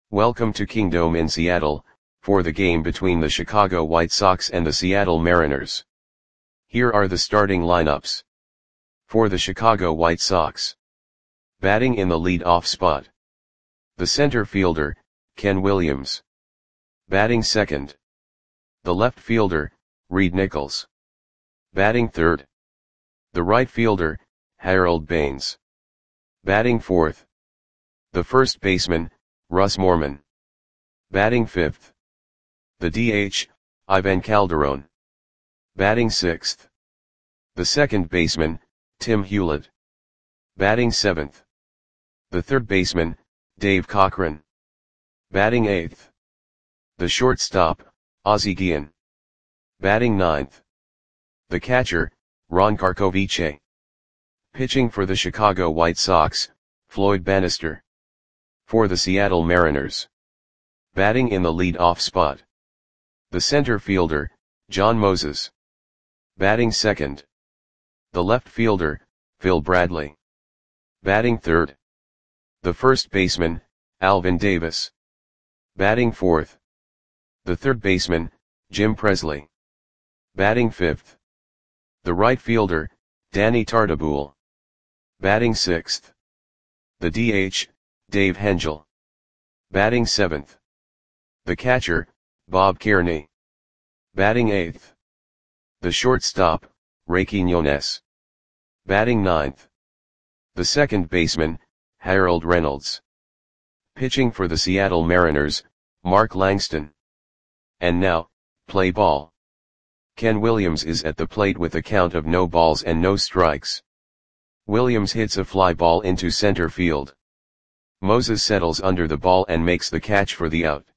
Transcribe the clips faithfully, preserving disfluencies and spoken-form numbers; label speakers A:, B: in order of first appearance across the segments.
A: Welcome to Kingdome in Seattle, for the game between the Chicago White Sox and the Seattle Mariners. Here are the starting lineups. For the Chicago White Sox. Batting in the lead-off spot. The center fielder, Ken Williams. Batting second. The left fielder, Reid Nichols. Batting third. The right fielder, Harold Baines. Batting fourth. The first baseman, Russ Morman. Batting fifth. The D H, Ivan Calderon. Batting sixth. The second baseman, Tim Hewlett. Batting seventh. The third baseman, Dave Cochran. Batting eighth. The shortstop, Ozzie Guillen. Batting ninth. The catcher, Ron Karkovice. Pitching for the Chicago White Sox, Floyd Bannister. For the Seattle Mariners. Batting in the lead-off spot. The center fielder, John Moses. Batting second. The left fielder, Phil Bradley. Batting third. The first baseman, Alvin Davis. Batting fourth. The third baseman, Jim Presley. Batting fifth. The right fielder, Danny Tartabull. Batting sixth. The D H, Dave Hengel. Batting seventh. The catcher, Bob Kearney. Batting eighth. The shortstop, Ray Quinones. Batting ninth. The second baseman, Harold Reynolds. Pitching for the Seattle Mariners, Mark Langston. And now, play ball. Ken Williams is at the plate with a count of no balls and no strikes. Williams hits a fly ball into center field. Moses settles under the ball and makes the catch for the out.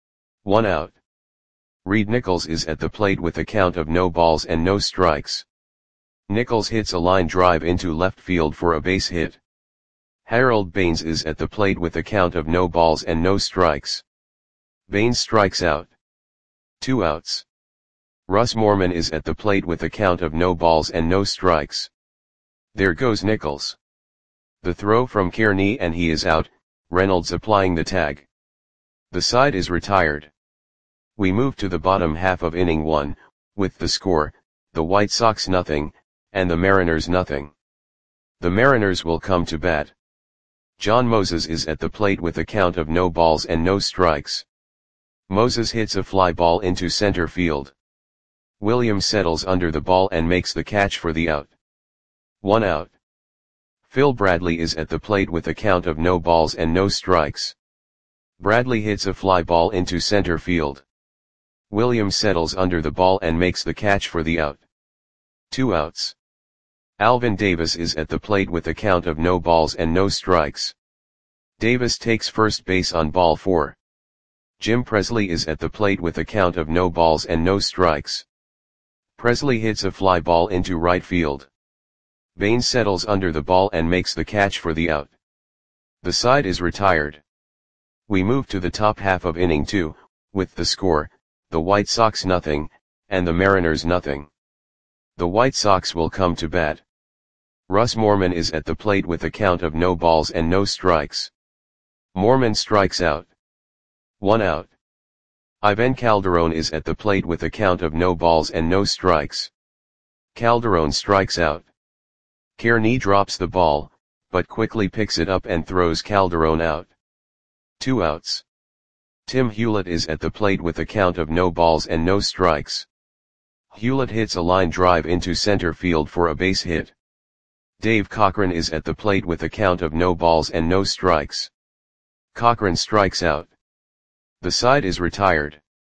A: One out. Reid Nichols is at the plate with a count of no balls and no strikes. Nichols hits a line drive into left field for a base hit. Harold Baines is at the plate with a count of no balls and no strikes. Baines strikes out. Two outs. Russ Morman is at the plate with a count of no balls and no strikes. There goes Nichols. The throw from Kearney and he is out, Reynolds applying the tag. The side is retired. We move to the bottom half of inning one, with the score, the White Sox nothing, and the Mariners nothing. The Mariners will come to bat. John Moses is at the plate with a count of no balls and no strikes. Moses hits a fly ball into center field. Williams settles under the ball and makes the catch for the out. One out. Phil Bradley is at the plate with a count of no balls and no strikes. Bradley hits a fly ball into center field. Williams settles under the ball and makes the catch for the out. Two outs. Alvin Davis is at the plate with a count of no balls and no strikes. Davis takes first base on ball four. Jim Presley is at the plate with a count of no balls and no strikes. Presley hits a fly ball into right field. Baines settles under the ball and makes the catch for the out. The side is retired. We move to the top half of inning two, with the score, the White Sox nothing, and the Mariners nothing. The White Sox will come to bat. Russ Morman is at the plate with a count of no balls and no strikes. Morman strikes out. One out. Ivan Calderon is at the plate with a count of no balls and no strikes. Calderon strikes out. Kearney drops the ball, but quickly picks it up and throws Calderon out. Two outs. Tim Hewlett is at the plate with a count of no balls and no strikes. Hewlett hits a line drive into center field for a base hit. Dave Cochran is at the plate with a count of no balls and no strikes. Cochran strikes out. The side is retired.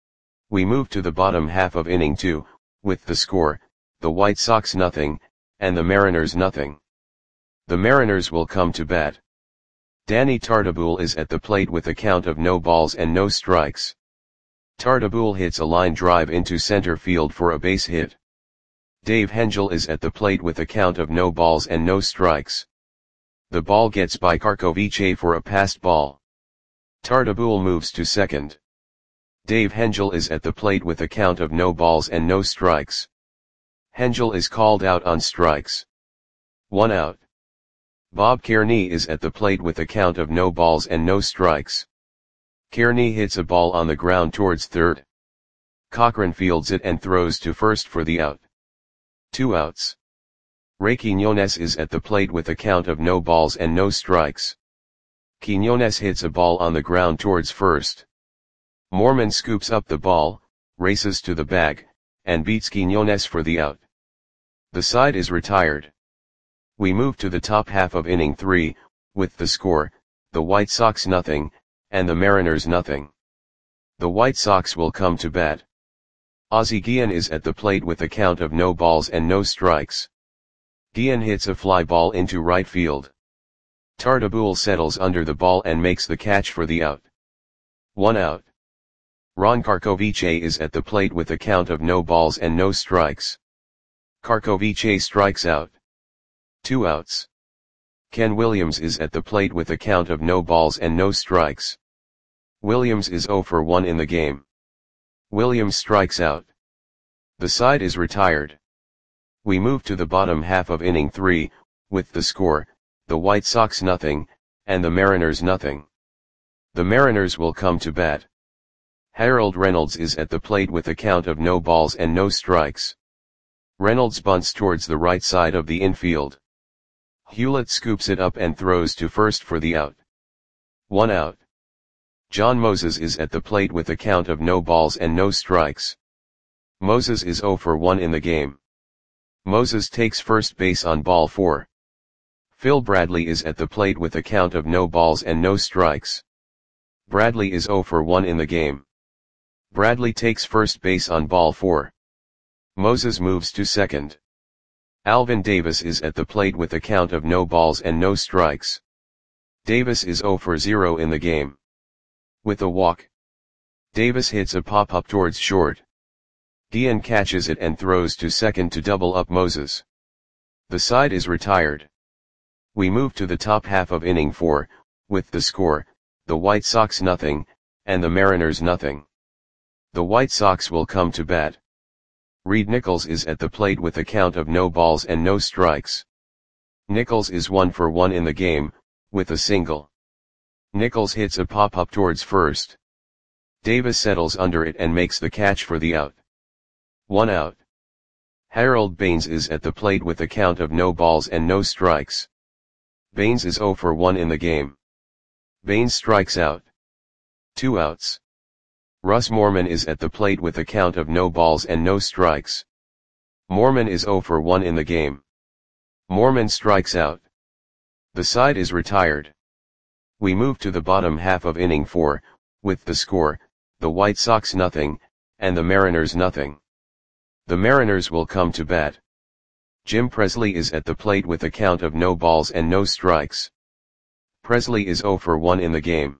A: We move to the bottom half of inning two, with the score, the White Sox nothing, and the Mariners nothing. The Mariners will come to bat. Danny Tartabull is at the plate with a count of no balls and no strikes. Tartabull hits a line drive into center field for a base hit. Dave Hengel is at the plate with a count of no balls and no strikes. The ball gets by Karkovice for a passed ball. Tartabull moves to second. Dave Hengel is at the plate with a count of no balls and no strikes. Hengel is called out on strikes. One out. Bob Kearney is at the plate with a count of no balls and no strikes. Kearney hits a ball on the ground towards third. Cochran fields it and throws to first for the out. Two outs. Ray Quiñones is at the plate with a count of no balls and no strikes. Quiñones hits a ball on the ground towards first. Moorman scoops up the ball, races to the bag, and beats Quiñones for the out. The side is retired. We move to the top half of inning three, with the score, the White Sox nothing, and the Mariners nothing. The White Sox will come to bat. Ozzie Guillen is at the plate with a count of no balls and no strikes. Guillen hits a fly ball into right field. Tartabull settles under the ball and makes the catch for the out. One out. Ron Karkovice is at the plate with a count of no balls and no strikes. Karkovice strikes out. Two outs. Ken Williams is at the plate with a count of no balls and no strikes. Williams is oh for one in the game. Williams strikes out. The side is retired. We move to the bottom half of inning three, with the score, the White Sox nothing, and the Mariners nothing. The Mariners will come to bat. Harold Reynolds is at the plate with a count of no balls and no strikes. Reynolds bunts towards the right side of the infield. Hewlett scoops it up and throws to first for the out. One out. John Moses is at the plate with a count of no balls and no strikes. Moses is oh for one in the game. Moses takes first base on ball four. Phil Bradley is at the plate with a count of no balls and no strikes. Bradley is oh for one in the game. Bradley takes first base on ball four. Moses moves to second. Alvin Davis is at the plate with a count of no balls and no strikes. Davis is oh for zero in the game. With a walk, Davis hits a pop-up towards short. Guillen catches it and throws to second to double up Moses. The side is retired. We move to the top half of inning four, with the score, the White Sox nothing, and the Mariners nothing. The White Sox will come to bat. Reed Nichols is at the plate with a count of no balls and no strikes. Nichols is one for one in the game, with a single. Nichols hits a pop-up towards first. Davis settles under it and makes the catch for the out. One out. Harold Baines is at the plate with a count of no balls and no strikes. Baines is oh for one in the game. Baines strikes out. Two outs. Russ Moorman is at the plate with a count of no balls and no strikes. Moorman is oh for one in the game. Moorman strikes out. The side is retired. We move to the bottom half of inning four, with the score, the White Sox nothing, and the Mariners nothing. The Mariners will come to bat. Jim Presley is at the plate with a count of no balls and no strikes. Presley is oh for one in the game.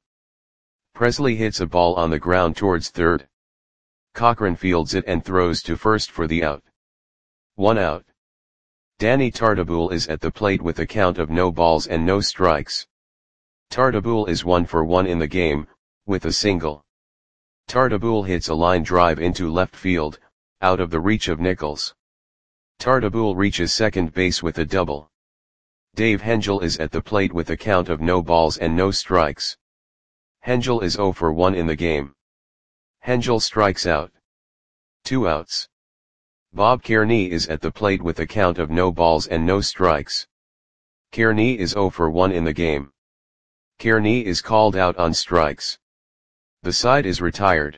A: Presley hits a ball on the ground towards third. Cochran fields it and throws to first for the out. One out. Danny Tartabull is at the plate with a count of no balls and no strikes. Tartabull is one for one in the game, with a single. Tartabull hits a line drive into left field, out of the reach of Nichols. Tartabull reaches second base with a double. Dave Hengel is at the plate with a count of no balls and no strikes. Hengel is oh for one in the game. Hengel strikes out. Two outs. Bob Kearney is at the plate with a count of no balls and no strikes. Kearney is oh for one in the game. Kearney is called out on strikes. The side is retired.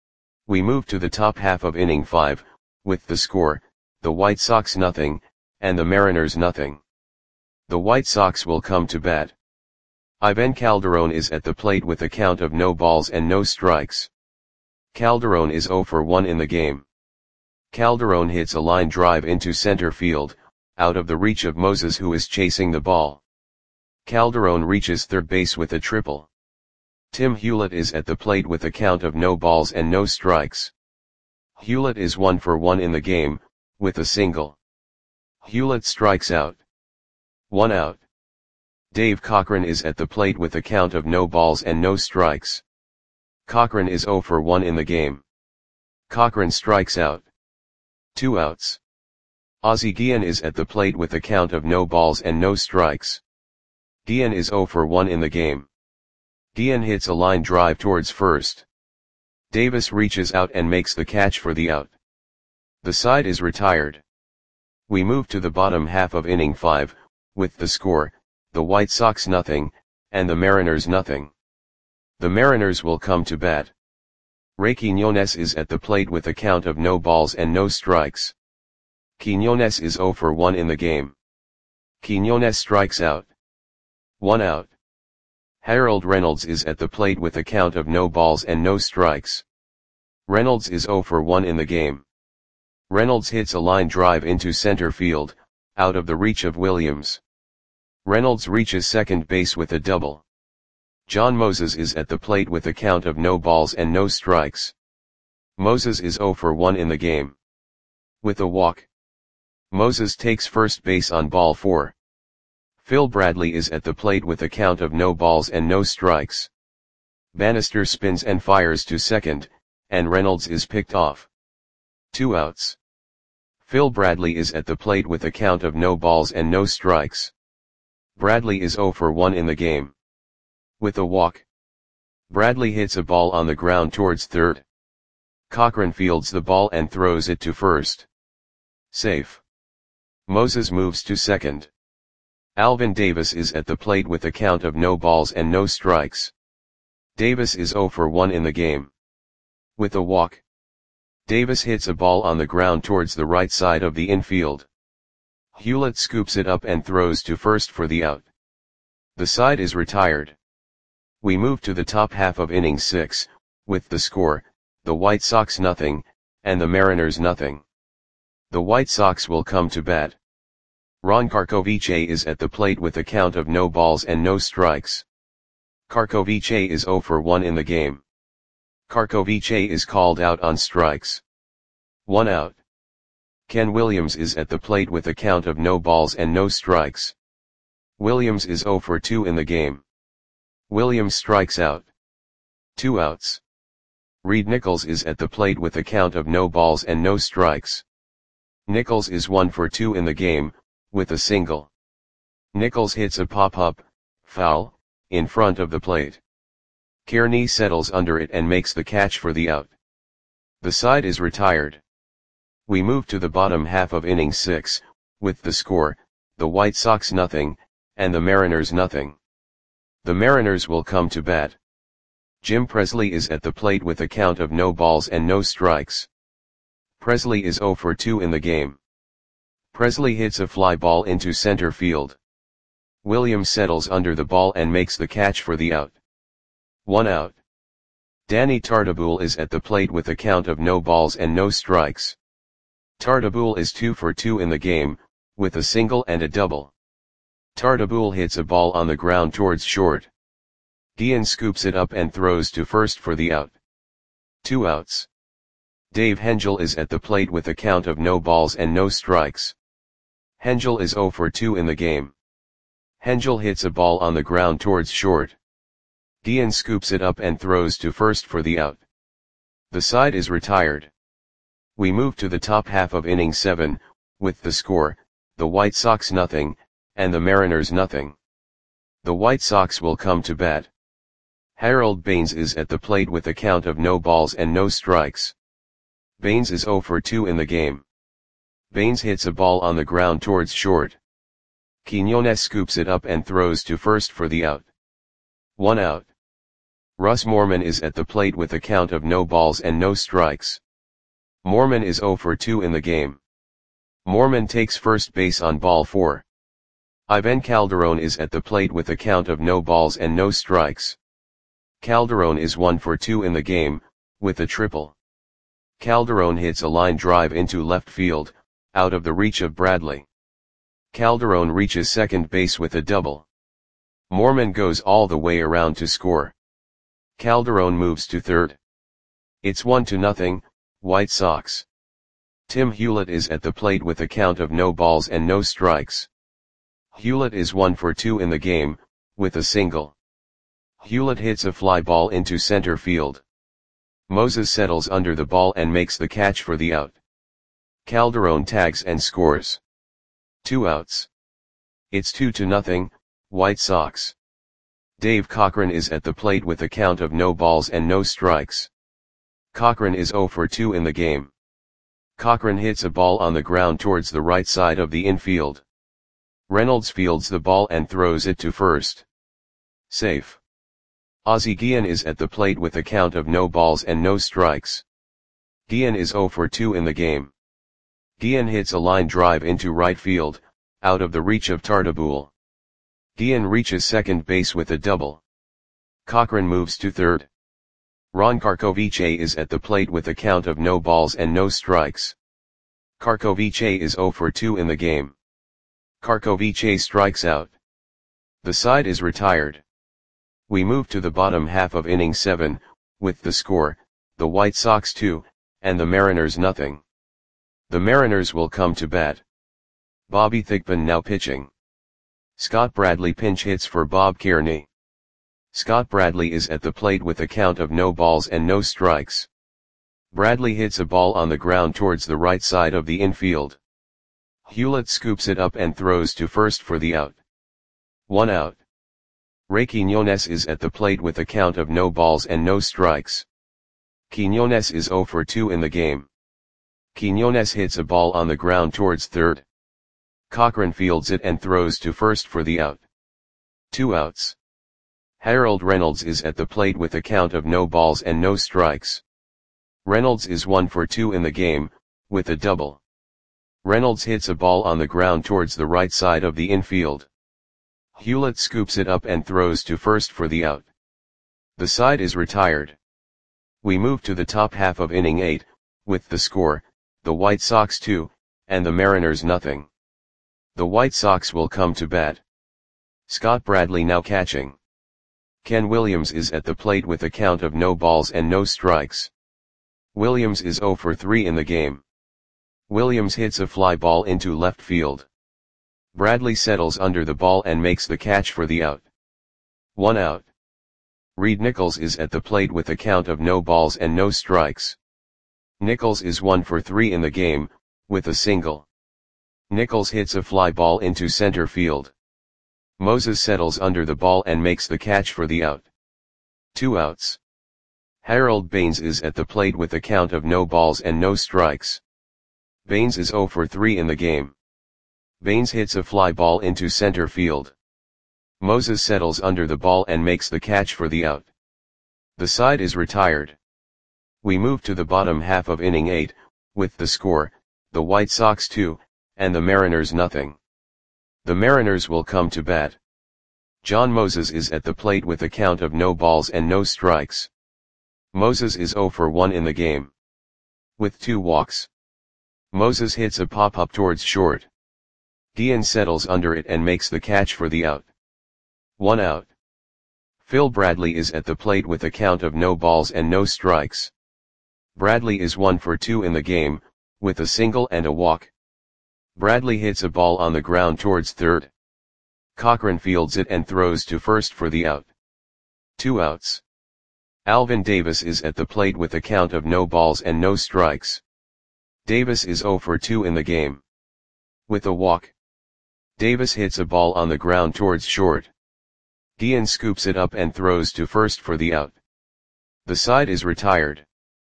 A: We move to the top half of inning five, with the score, the White Sox nothing, and the Mariners nothing. The White Sox will come to bat. Ivan Calderon is at the plate with a count of no balls and no strikes. Calderon is oh for one in the game. Calderon hits a line drive into center field, out of the reach of Moses who is chasing the ball. Calderon reaches third base with a triple. Tim Hewlett is at the plate with a count of no balls and no strikes. Hewlett is one for one in the game, with a single. Hewlett strikes out. One out. Dave Cochran is at the plate with a count of no balls and no strikes. Cochran is oh for one in the game. Cochran strikes out. Two outs. Ozzie Guillen is at the plate with a count of no balls and no strikes. Guillen is oh for one in the game. Guillen hits a line drive towards first. Davis reaches out and makes the catch for the out. The side is retired. We move to the bottom half of inning five, with the score, the White Sox nothing, and the Mariners nothing. The Mariners will come to bat. Ray Quiñones is at the plate with a count of no balls and no strikes. Quiñones is oh for one in the game. Quiñones strikes out. One out. Harold Reynolds is at the plate with a count of no balls and no strikes. Reynolds is oh for one in the game. Reynolds hits a line drive into center field, out of the reach of Williams. Reynolds reaches second base with a double. John Moses is at the plate with a count of no balls and no strikes. Moses is oh for one in the game. With a walk. Moses takes first base on ball four. Phil Bradley is at the plate with a count of no balls and no strikes. Bannister spins and fires to second, and Reynolds is picked off. Two outs. Phil Bradley is at the plate with a count of no balls and no strikes. Bradley is oh for one in the game. With a walk. Bradley hits a ball on the ground towards third. Cochran fields the ball and throws it to first. Safe. Moses moves to second. Alvin Davis is at the plate with a count of no balls and no strikes. Davis is oh for one in the game. With a walk. Davis hits a ball on the ground towards the right side of the infield. Hewlett scoops it up and throws to first for the out. The side is retired. We move to the top half of inning six, with the score, the White Sox nothing, and the Mariners nothing. The White Sox will come to bat. Ron Karkovice is at the plate with a count of no balls and no strikes. Karkovice is oh for one in the game. Karkovice is called out on strikes. One out. Ken Williams is at the plate with a count of no balls and no strikes. Williams is oh for two in the game. Williams strikes out. Two outs. Reed Nichols is at the plate with a count of no balls and no strikes. Nichols is one for two in the game, with a single. Nichols hits a pop-up, foul, in front of the plate. Kearney settles under it and makes the catch for the out. The side is retired. We move to the bottom half of inning six, with the score, the White Sox nothing, and the Mariners nothing. The Mariners will come to bat. Jim Presley is at the plate with a count of no balls and no strikes. Presley is oh for two in the game. Presley hits a fly ball into center field. Williams settles under the ball and makes the catch for the out. One out. Danny Tartabull is at the plate with a count of no balls and no strikes. Tartabull is two for two in the game, with a single and a double. Tartabull hits a ball on the ground towards short. Guillen scoops it up and throws to first for the out. Two outs. Dave Hengel is at the plate with a count of no balls and no strikes. Hengel is oh for two in the game. Hengel hits a ball on the ground towards short. Guillen scoops it up and throws to first for the out. The side is retired. We move to the top half of inning seven, with the score, the White Sox nothing, and the Mariners nothing. The White Sox will come to bat. Harold Baines is at the plate with a count of no balls and no strikes. Baines is oh for two in the game. Baines hits a ball on the ground towards short. Quiñones scoops it up and throws to first for the out. One out. Russ Moorman is at the plate with a count of no balls and no strikes. Moorman is oh for two in the game. Moorman takes first base on ball four. Ivan Calderon is at the plate with a count of no balls and no strikes. Calderon is one for two in the game, with a triple. Calderon hits a line drive into left field, out of the reach of Bradley. Calderon reaches second base with a double. Moorman goes all the way around to score. Calderon moves to third. It's one to nothing, White Sox. Tim Hewlett is at the plate with a count of no balls and no strikes. Hewlett is one for two in the game, with a single. Hewlett hits a fly ball into center field. Moses settles under the ball and makes the catch for the out. Calderon tags and scores. Two outs. It's two to nothing, White Sox. Dave Cochran is at the plate with a count of no balls and no strikes. Cochran is zero for two in the game. Cochran hits a ball on the ground towards the right side of the infield. Reynolds fields the ball and throws it to first. Safe. Ozzie Guillen is at the plate with a count of no balls and no strikes. Guillen is zero for two in the game. Guillen hits a line drive into right field, out of the reach of Tartabull. Guillen reaches second base with a double. Cochran moves to third. Ron Karkovice is at the plate with a count of no balls and no strikes. Karkovice is zero for two in the game. Karkovice strikes out. The side is retired. We move to the bottom half of inning seven, with the score, the White Sox two, and the Mariners nothing. The Mariners will come to bat. Bobby Thigpen now pitching. Scott Bradley pinch hits for Bob Kearney. Scott Bradley is at the plate with a count of no balls and no strikes. Bradley hits a ball on the ground towards the right side of the infield. Hewlett scoops it up and throws to first for the out. One out. Ray Quiñones is at the plate with a count of no balls and no strikes. Quiñones is zero for two in the game. Quiñones hits a ball on the ground towards third. Cochran fields it and throws to first for the out. Two outs. Harold Reynolds is at the plate with a count of no balls and no strikes. Reynolds is one for two in the game, with a double. Reynolds hits a ball on the ground towards the right side of the infield. Hewlett scoops it up and throws to first for the out. The side is retired. We move to the top half of inning eight, with the score, the White Sox two, and the Mariners nothing. The White Sox will come to bat. Scott Bradley now catching. Ken Williams is at the plate with a count of no balls and no strikes. Williams is zero for three in the game. Williams hits a fly ball into left field. Bradley settles under the ball and makes the catch for the out. One out. Reed Nichols is at the plate with a count of no balls and no strikes. Nichols is one for three in the game, with a single. Nichols hits a fly ball into center field. Moses settles under the ball and makes the catch for the out. Two outs. Harold Baines is at the plate with a count of no balls and no strikes. Baines is zero for three in the game. Baines hits a fly ball into center field. Moses settles under the ball and makes the catch for the out. The side is retired. We move to the bottom half of inning eight, with the score, the White Sox two, and the Mariners nothing. The Mariners will come to bat. John Moses is at the plate with a count of no balls and no strikes. Moses is zero for one in the game. With two walks. Moses hits a pop-up towards short. Guillen settles under it and makes the catch for the out. One out. Phil Bradley is at the plate with a count of no balls and no strikes. Bradley is one for two in the game, with a single and a walk. Bradley hits a ball on the ground towards third. Cochran fields it and throws to first for the out. Two outs. Alvin Davis is at the plate with a count of no balls and no strikes. Davis is zero for two in the game. With a walk. Davis hits a ball on the ground towards short. Guillen scoops it up and throws to first for the out. The side is retired.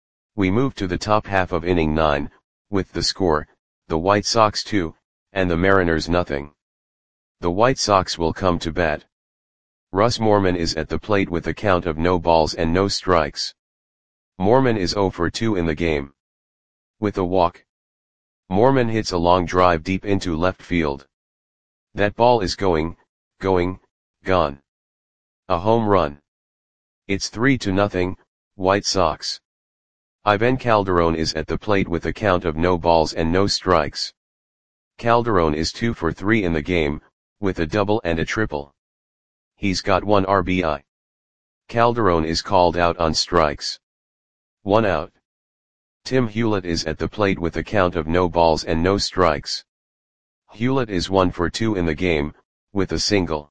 A: We move to the top half of inning nine, with the score, the White Sox two, and the Mariners nothing. The White Sox will come to bat. Russ Moorman is at the plate with a count of no balls and no strikes. Moorman is zero for two in the game. With a walk. Moorman hits a long drive deep into left field. That ball is going, going, gone. A home run. It's three to nothing, White Sox. Ivan Calderon is at the plate with a count of no balls and no strikes. Calderon is two for three in the game, with a double and a triple. He's got one R B I. Calderon is called out on strikes. One out. Tim Hewlett is at the plate with a count of no balls and no strikes. Hewlett is one for two in the game, with a single.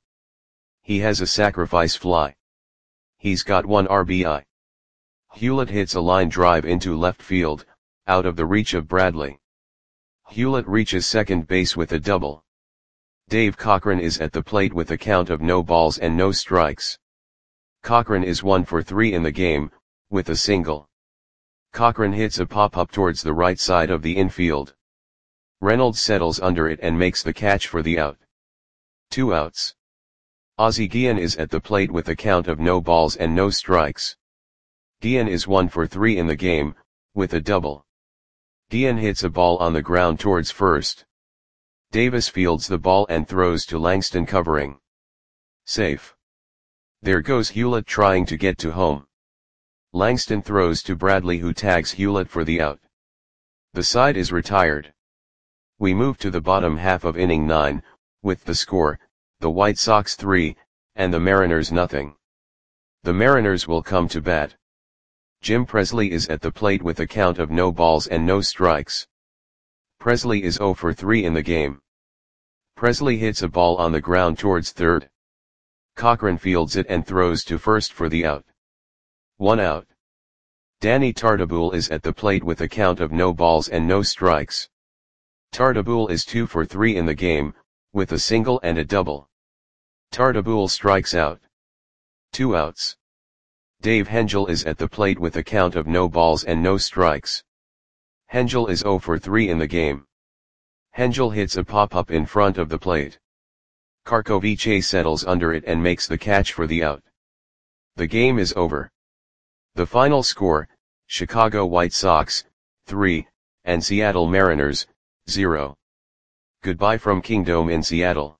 A: He has a sacrifice fly. He's got one R B I. Hewlett hits a line drive into left field, out of the reach of Bradley. Hewlett reaches second base with a double. Dave Cochran is at the plate with a count of no balls and no strikes. Cochran is one for three in the game, with a single. Cochran hits a pop-up towards the right side of the infield. Reynolds settles under it and makes the catch for the out. Two outs. Ozzie Guillen is at the plate with a count of no balls and no strikes. Guillen is one for three in the game, with a double. Guillen hits a ball on the ground towards first. Davis fields the ball and throws to Langston covering. Safe. There goes Hewlett trying to get to home. Langston throws to Bradley, who tags Hewlett for the out. The side is retired. We move to the bottom half of inning nine, with the score, the White Sox three, and the Mariners nothing. The Mariners will come to bat. Jim Presley is at the plate with a count of no balls and no strikes. Presley is zero for three in the game. Presley hits a ball on the ground towards third. Cochran fields it and throws to first for the out. One out. Danny Tartabull is at the plate with a count of no balls and no strikes. Tartabull is two for three in the game, with a single and a double. Tartabull strikes out. Two outs. Dave Hengel is at the plate with a count of no balls and no strikes. Hengel is zero for three in the game. Hengel hits a pop-up in front of the plate. Karkovice settles under it and makes the catch for the out. The game is over. The final score, Chicago White Sox, three, and Seattle Mariners, zero. Goodbye from Kingdome in Seattle.